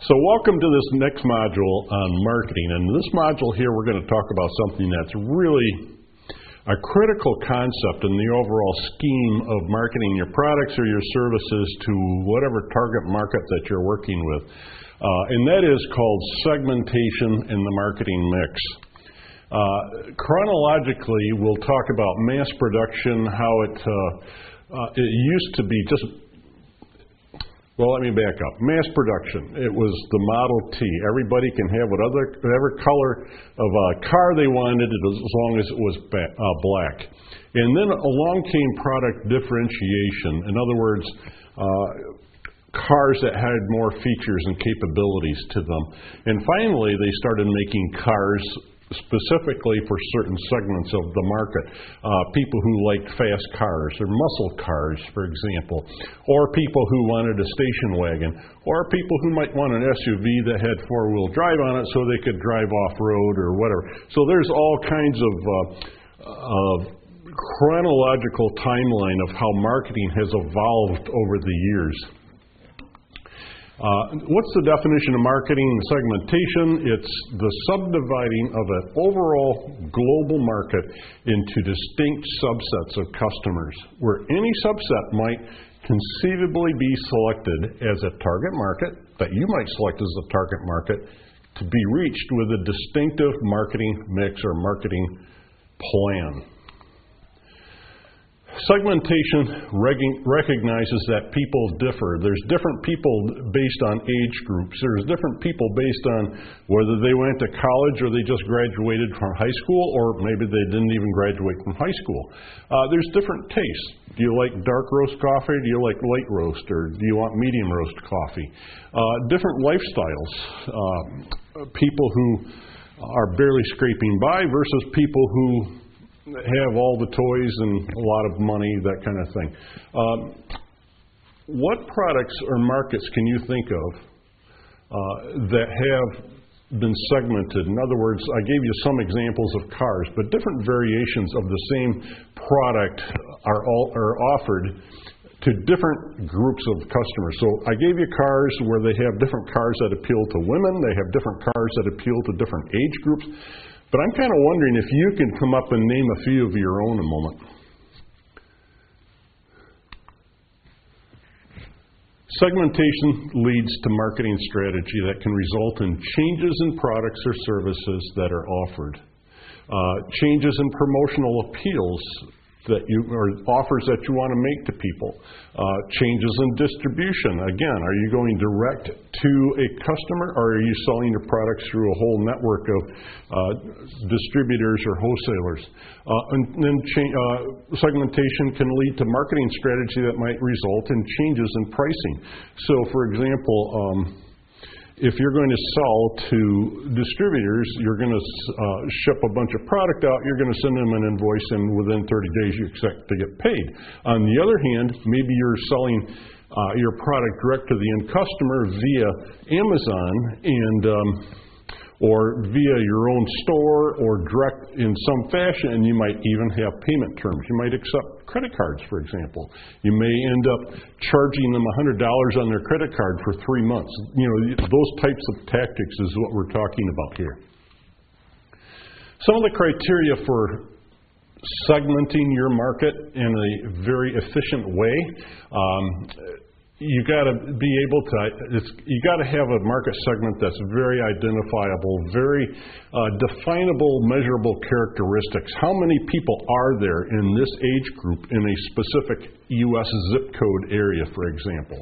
So welcome to this next module on marketing. And in this module here, we're going to talk about something that's really a critical concept in the overall scheme of marketing your products or your services to whatever target market that you're working with. And that is called segmentation in the marketing mix. Chronologically, we'll talk about mass production, how it used to be just... Well, let me back up. Mass production. It was the Model T. Everybody can have whatever color of a car they wanted as long as it was black. And then along came product differentiation. In other words, cars that had more features and capabilities to them. And finally, they started making cars specifically for certain segments of the market. People who liked fast cars or muscle cars, for example, or people who wanted a station wagon, or people who might want an SUV that had four-wheel drive on it so they could drive off-road or whatever. So there's all kinds of chronological timeline of how marketing has evolved over the years. What's the definition of marketing and segmentation? It's the subdividing of an overall global market into distinct subsets of customers, where any subset might conceivably be selected as a target market, that you might select as a target market, to be reached with a distinctive marketing mix or marketing plan. Segmentation recognizes that people differ. There's different people based on age groups. There's different people based on whether they went to college or they just graduated from high school, or maybe they didn't even graduate from high school. There's different tastes. Do you like dark roast coffee? Do you like light roast? Or do you want medium roast coffee? Different lifestyles. People who are barely scraping by versus people who have all the toys and a lot of money, that kind of thing. What products or markets can you think of that have been segmented? In other words, I gave you some examples of cars, but different variations of the same product are offered to different groups of customers. So I gave you cars where they have different cars that appeal to women, they have different cars that appeal to different age groups. But I'm kind of wondering if you can come up and name a few of your own a moment. Segmentation leads to marketing strategy that can result in changes in products or services that are offered. Changes in promotional appeals or offers that you want to make to people. Changes in distribution. Again, are you going direct to a customer, or are you selling your products through a whole network of distributors or wholesalers? And then segmentation can lead to marketing strategy that might result in changes in pricing. So, for example, if you're going to sell to distributors, you're going to ship a bunch of product out, you're going to send them an invoice, and within 30 days you expect to get paid. On the other hand, maybe you're selling your product direct to the end customer via Amazon or via your own store or direct in some fashion, and you might even have payment terms. You might accept credit cards, for example. You may end up charging them $100 on their credit card for 3 months. You know, those types of tactics is what we're talking about here. Some of the criteria for segmenting your market in a very efficient way. You got to be able to. You got to have a market segment that's very identifiable, very definable, measurable characteristics. How many people are there in this age group in a specific U.S. zip code area, for example?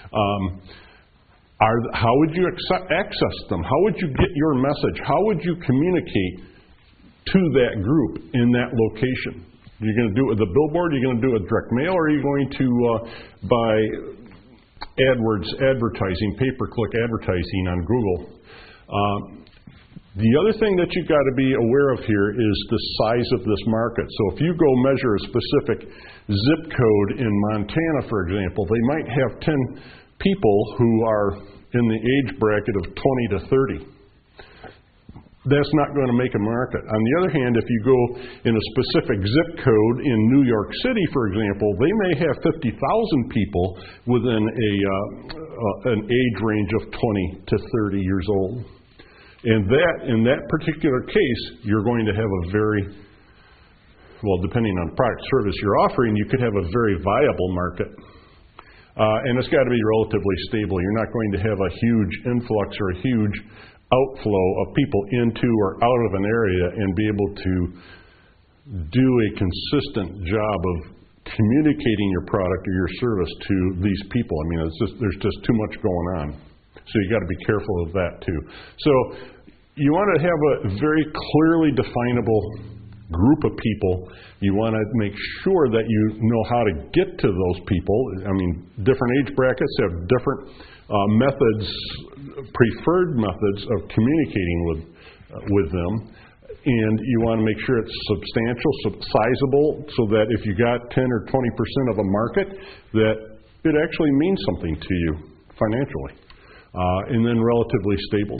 How would you access them? How would you get your message? How would you communicate to that group in that location? You're going to do it with a billboard? You're going to do it with direct mail? Or are you going to buy AdWords advertising, pay-per-click advertising on Google? The other thing that you've got to be aware of here is the size of this market. So if you go measure a specific zip code in Montana, for example, they might have 10 people who are in the age bracket of 20 to 30. that's not going to make a market. On the other hand, if you go in a specific zip code in New York City, for example, they may have 50,000 people within an age range of 20 to 30 years old. And in that particular case, you're going to have a very, well, depending on the product service you're offering, you could have a very viable market. And it's got to be relatively stable. You're not going to have a huge influx or a huge outflow of people into or out of an area and be able to do a consistent job of communicating your product or your service to these people. I mean, there's just too much going on. So you got to be careful of that too. So you want to have a very clearly definable group of people. You want to make sure that you know how to get to those people. I mean, different age brackets have different methods, preferred methods of communicating with them, and you want to make sure it's substantial, sizable, so that if you got 10 or 20% of a market, that it actually means something to you financially, and then relatively stable.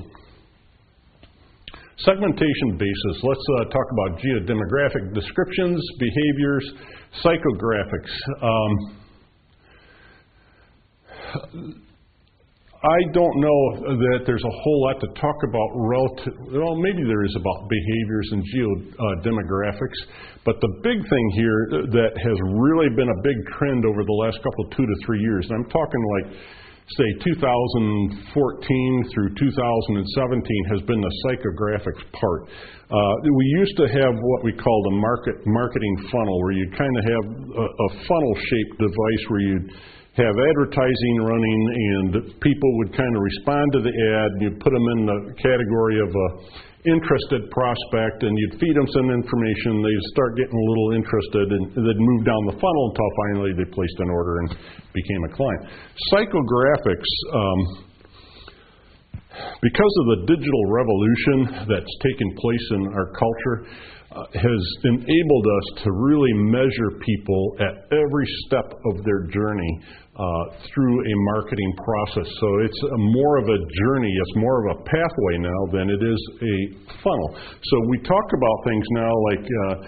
Segmentation basis. Let's talk about geodemographic descriptions, behaviors, psychographics. I don't know that there's a whole lot to talk about well, maybe there is about behaviors and geodemographics, but the big thing here that has really been a big trend over the last 2 to 3 years, and I'm talking like, say, 2014 through 2017 has been the psychographics part. We used to have what we called a marketing funnel, where you kind of have a funnel-shaped device where you'd have advertising running, and people would kind of respond to the ad, and you'd put them in the category of a interested prospect, and you'd feed them some information. They'd start getting a little interested, and they'd move down the funnel until finally they placed an order and became a client. Psychographics, because of the digital revolution that's taken place in our culture, has enabled us to really measure people at every step of their journey through a marketing process. So it's more of a journey, it's more of a pathway now than it is a funnel. So we talk about things now like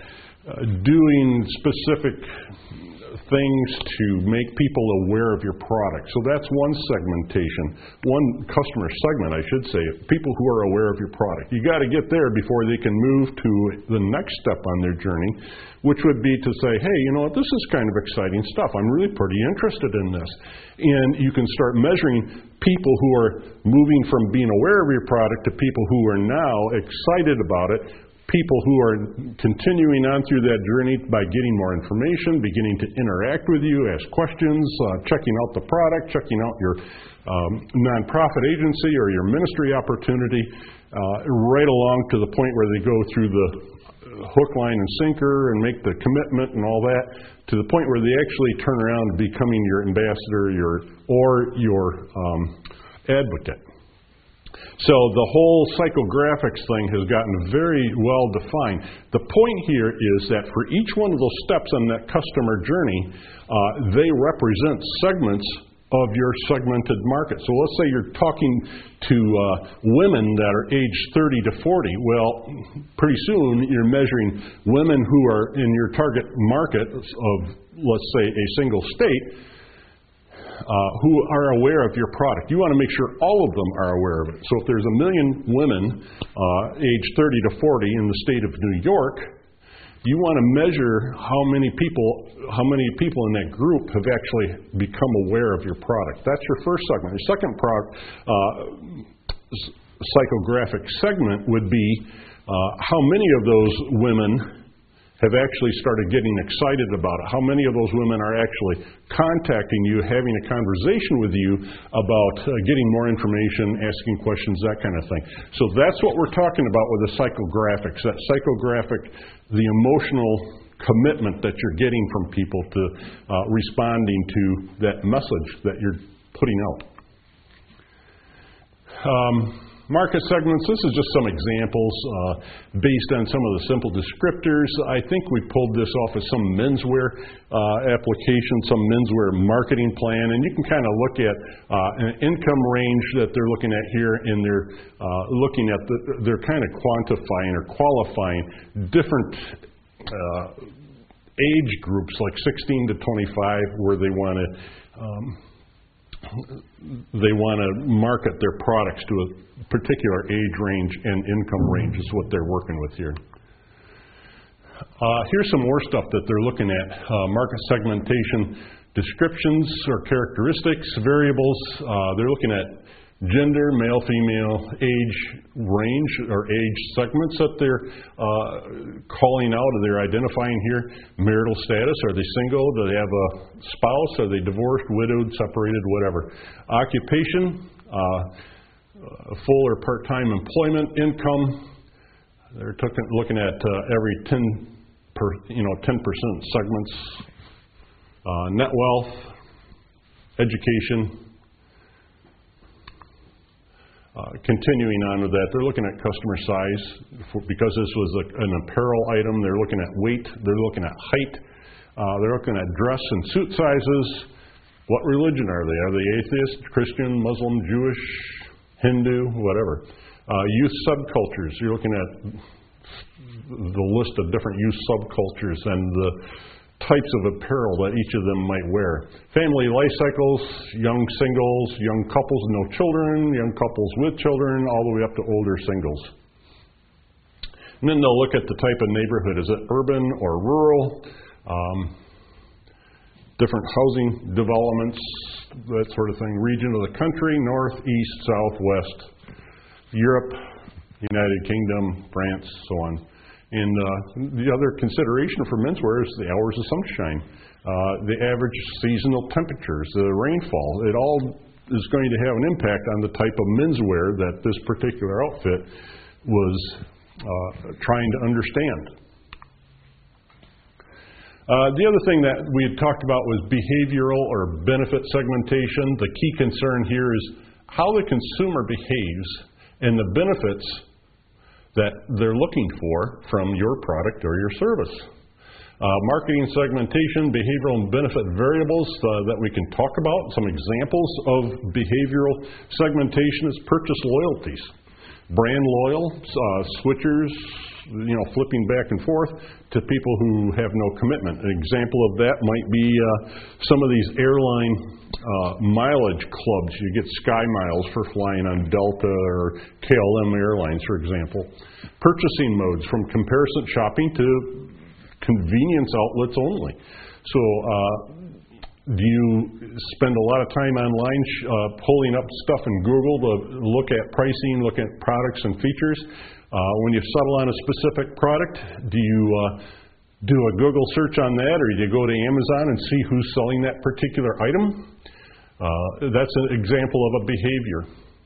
doing specific things to make people aware of your product. So that's one segmentation, one customer segment, I should say, people who are aware of your product. You got to get there before they can move to the next step on their journey, which would be to say, hey, you know what, this is kind of exciting stuff. I'm really pretty interested in this. And you can start measuring people who are moving from being aware of your product to people who are now excited about it, people who are continuing on through that journey by getting more information, beginning to interact with you, ask questions, checking out the product, checking out your nonprofit agency or your ministry opportunity, right along to the point where they go through the hook, line, and sinker and make the commitment and all that, to the point where they actually turn around to becoming your ambassador or your advocate. So the whole psychographics thing has gotten very well defined. The point here is that for each one of those steps on that customer journey, they represent segments of your segmented market. So let's say you're talking to women that are aged 30 to 40. Well, pretty soon you're measuring women who are in your target market of, let's say, a single state, who are aware of your product. You want to make sure all of them are aware of it. So if there's 1 million women aged 30 to 40 in the state of New York, you want to measure how many people in that group have actually become aware of your product. That's your first segment. Your second psychographic segment would be how many of those women have actually started getting excited about it. How many of those women are actually contacting you, having a conversation with you about getting more information, asking questions, that kind of thing. So that's what we're talking about with the psychographics. That psychographic, the emotional commitment that you're getting from people to responding to that message that you're putting out. Market segments, this is just some examples based on some of the simple descriptors. I think we pulled this off of some menswear application, some menswear marketing plan, and you can kind of look at an income range that they're looking at here, and they're looking at, they're kind of quantifying or qualifying different age groups, like 16 to 25, where they want to market their products to a particular age range and income range is what they're working with here. Here's some more stuff that they're looking at. Market segmentation descriptions or characteristics, variables. They're looking at gender, male, female, age range or age segments that they're calling out, or they're identifying here. Marital status, are they single? Do they have a spouse? Are they divorced, widowed, separated, whatever? Occupation, full or part-time employment. Income, they're looking at every 10% segments. Net wealth, education. Continuing on with that, they're looking at customer size. Because this was an apparel item, they're looking at weight, they're looking at height, they're looking at dress and suit sizes. What religion are they? Are they atheist, Christian, Muslim, Jewish, Hindu, whatever? Youth subcultures, you're looking at the list of different youth subcultures and the types of apparel that each of them might wear. Family life cycles, young singles, young couples, no children, young couples with children, all the way up to older singles. And then they'll look at the type of neighborhood. Is it urban or rural? Different housing developments, that sort of thing. Region of the country, north, east, south, west, Europe, United Kingdom, France, so on. And the other consideration for menswear is the hours of sunshine, the average seasonal temperatures, the rainfall. It all is going to have an impact on the type of menswear that this particular outfit was trying to understand. The other thing that we had talked about was behavioral or benefit segmentation. The key concern here is how the consumer behaves and the benefits that they're looking for from your product or your service. Marketing segmentation, behavioral and benefit variables that we can talk about. Some examples of behavioral segmentation is purchase loyalties. Brand loyal, switchers, flipping back and forth to people who have no commitment. An example of that might be some of these airline mileage clubs. You get Sky Miles for flying on Delta or KLM Airlines, for example. Purchasing modes, from comparison shopping to convenience outlets only. So do you spend a lot of time online pulling up stuff in Google to look at pricing, look at products and features? When you settle on a specific product, do you do a Google search on that, or do you go to Amazon and see who's selling that particular item? That's an example of a behavior.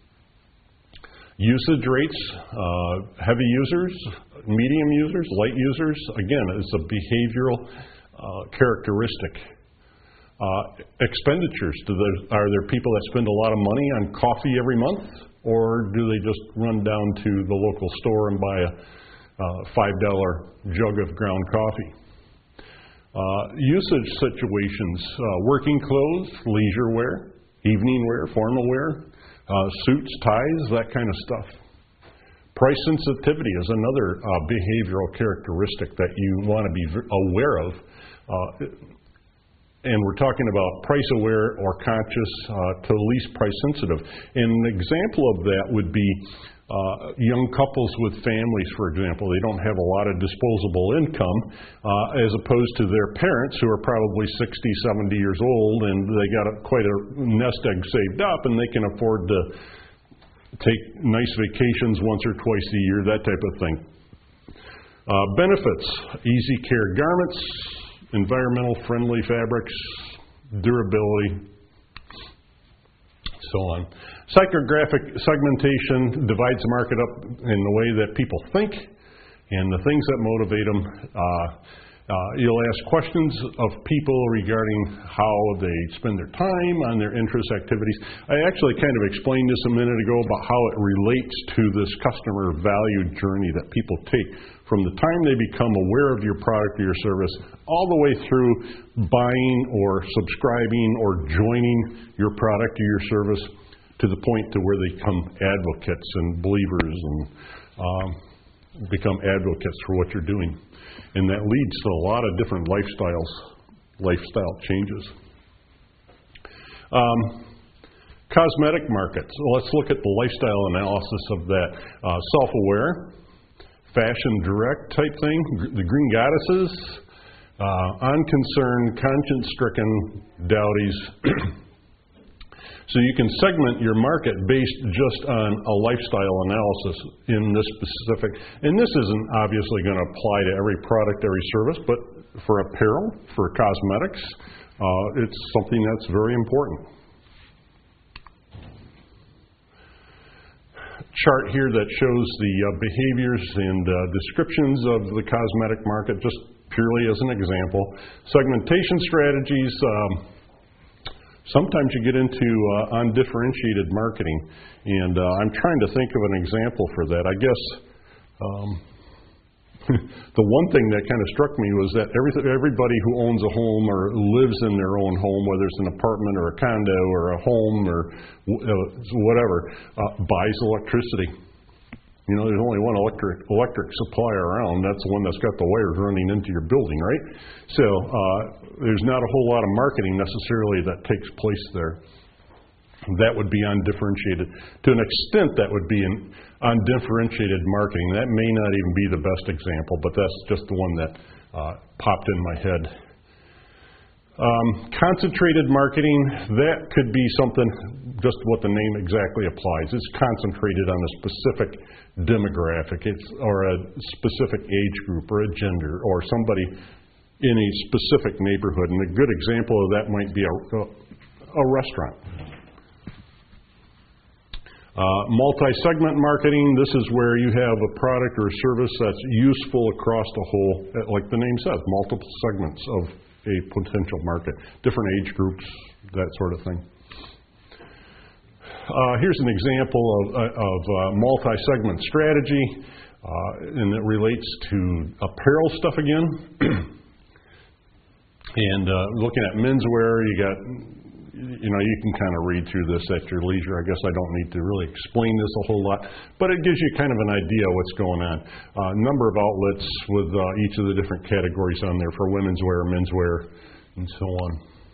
Usage rates, heavy users, medium users, light users. Again, it's a behavioral characteristic. Expenditures, are there people that spend a lot of money on coffee every month, or do they just run down to the local store and buy a $5 jug of ground coffee? Usage situations, working clothes, leisure wear, evening wear, formal wear, suits, ties, that kind of stuff. Price sensitivity is another behavioral characteristic that you want to be aware of. And we're talking about price aware or conscious to least price sensitive. And an example of that would be young couples with families, for example. They don't have a lot of disposable income as opposed to their parents who are probably 60, 70 years old, and they got quite a nest egg saved up, and they can afford to take nice vacations once or twice a year, that type of thing. Benefits, easy care garments, environmental friendly fabrics, durability, so on. Psychographic segmentation divides the market up in the way that people think and the things that motivate them. You'll ask questions of people regarding how they spend their time on their interest activities. I actually kind of explained this a minute ago about how it relates to this customer value journey that people take from the time they become aware of your product or your service all the way through buying or subscribing or joining your product or your service to the point to where they become advocates and believers and become advocates for what you're doing. And that leads to a lot of different lifestyle changes. Cosmetic markets. Well, let's look at the lifestyle analysis of that. Self-aware, fashion direct type thing, the green goddesses, unconcerned, conscience-stricken dowdies. So you can segment your market based just on a lifestyle analysis in this specific, and this isn't obviously going to apply to every product, every service, but for apparel, for cosmetics, it's something that's very important. Chart here that shows the behaviors and descriptions of the cosmetic market, just purely as an example. Segmentation strategies. Sometimes you get into undifferentiated marketing, and I'm trying to think of an example for that. I guess the one thing that kind of struck me was that everybody who owns a home or lives in their own home, whether it's an apartment or a condo or a home or whatever, buys electricity. You know, there's only one electric supply around. That's the one that's got the wires running into your building, right? So there's not a whole lot of marketing necessarily that takes place there. That would be undifferentiated. To an extent, that would be an undifferentiated marketing. That may not even be the best example, but that's just the one that popped in my head. Concentrated marketing, that could be something, just what the name exactly applies. It's concentrated on a specific demographic, or a specific age group, or a gender, or somebody in a specific neighborhood. And a good example of that might be a restaurant. Multi-segment marketing, this is where you have a product or a service that's useful across the whole, like the name says, multiple segments of a potential market, different age groups, that sort of thing. Here's an example of multi-segment strategy, and it relates to apparel stuff again. And looking at menswear, you can kind of read through this at your leisure. I guess I don't need to really explain this a whole lot, but it gives you kind of an idea of what's going on. Number of outlets with each of the different categories on there for women's wear, menswear, and so on.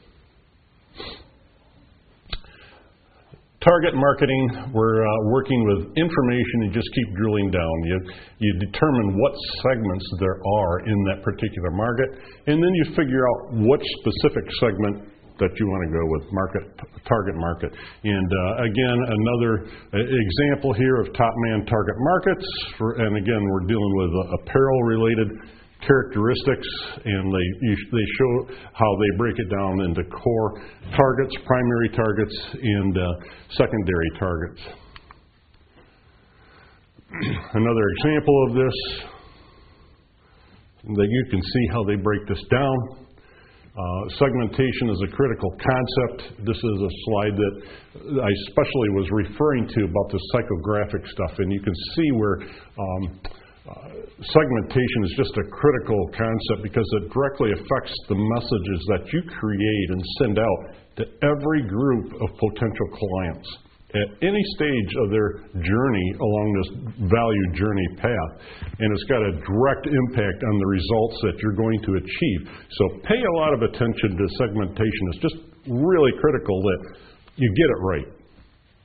Target marketing, we're working with information and just keep drilling down. You determine what segments there are in that particular market, and then you figure out what specific segment that you want to go with, target market. And again, another example here of top man target markets. And again, we're dealing with apparel-related characteristics, and they show how they break it down into core targets, primary targets, and secondary targets. Another example of this, that you can see how they break this down. Segmentation is a critical concept. This is a slide that I especially was referring to about the psychographic stuff, and you can see where segmentation is just a critical concept because it directly affects the messages that you create and send out to every group of potential clients at any stage of their journey along this value journey path. And it's got a direct impact on the results that you're going to achieve. So pay a lot of attention to segmentation. It's just really critical that you get it right.